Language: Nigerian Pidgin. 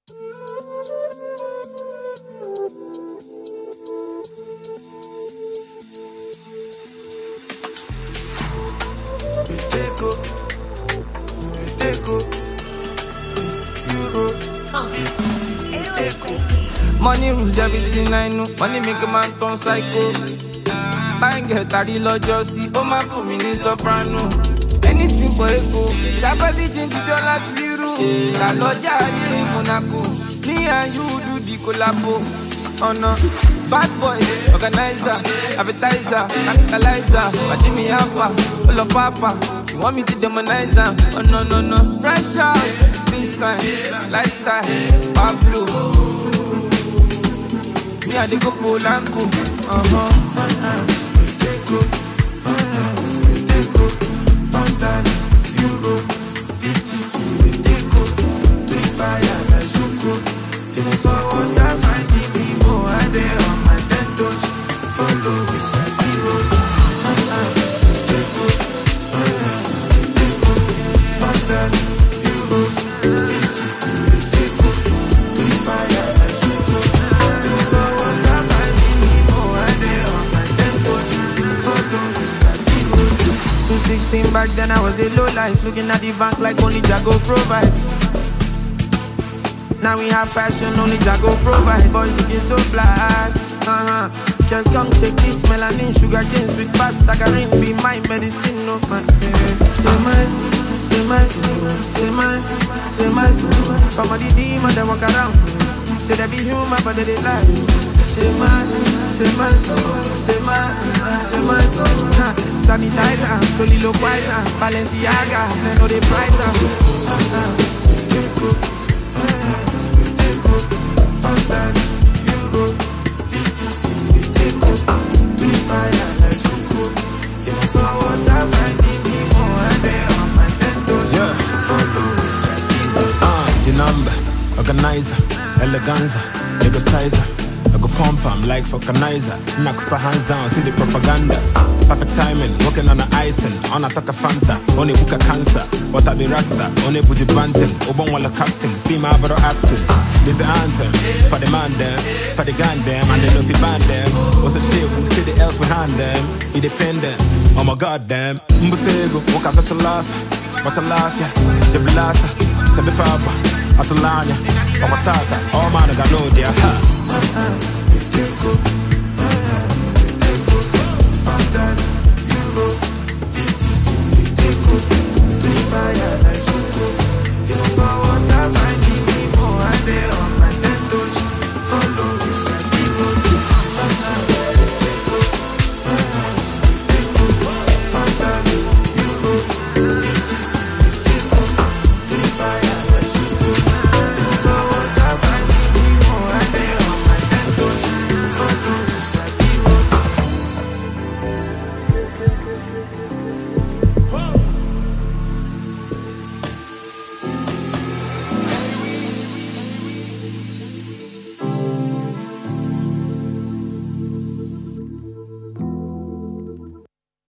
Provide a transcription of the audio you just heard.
Money rules everything I know. Money make a man turn psycho. Buying get daddy lojosi. Oh man for me ni soprano. Anything for ego. Shabali change dollar to euro. La loja ye Monaco. Me and you do the collabo. Oh no. Bad boy, organizer, advertiser, capitalizer. But Jimmy Alpha, Olo Papa. You want me to demonize her? Oh no no no. Fresh out, peace sign, lifestyle, Pablo. Me and the go Polanco. We take go, Boston, Euro, VTC, we take go, to the fire like Zuko. Even for water, finding me more, I dey on my 10 toes. Follow with Saki Road. We take go, Boston, Euro, VTC, we take go, to the fire like Zuko. Even for water, finding me more, I dey on my 10 toes. Follow with Saki Road. 216 back then I was a low life, looking at the bank like only Jago provide. Now we have fashion, only Jago provide. Boys looking so fly. Girl, come take this melanin, sugar cane, sweet past, saccharin, be my medicine, no man. Say my soul. Some of the demons they walk around. Say they be human, but they lie. Say my soul. Sanitizer, soliloquizer, Balenciaga, they know they price her. We take go, Boston, Euro, VTC, we take go, to the fire like Zuko. Even for water, finding me more, and they on my 10 toes. Follow the number, organizer, eleganza, negocizer. I go pump, I'm like vulcanizer. Knock for hands down, see the propaganda. Perfect timing, working on the icing. On a talk of Fanta, on a book of cancer. What I be Rasta, on a booty banting. Obon walla captain, female bro acting. This the anthem, for the man them, for the gun them, and they know if you ban them. What's it feel, see the else behind them. Independent, oh my god damn. Mbutego, walk out such a laugh. Watch a laugh, yeah. Jibilasa, Sabifaba, Atulanya, oh my tata, oh man, I got no idea. we take go, Boston, Euro, VTC, we take go, to the fire like Zuko. Even for